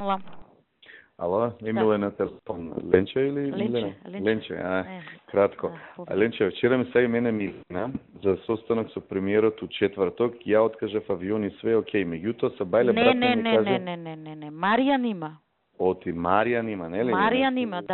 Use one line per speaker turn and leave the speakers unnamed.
Ала.
Ала, Емила е на телефон. Ленче или
Ленче.
Ленче, кратко. Ленче, вчера ми се и мене Милина за состанок со премиерот у четврток, ја откажав авион и све окей, меѓутоа са бајле брат ми каже...
Не, Маријан има.
Оти Маријан има, нели?
Маријан има, да.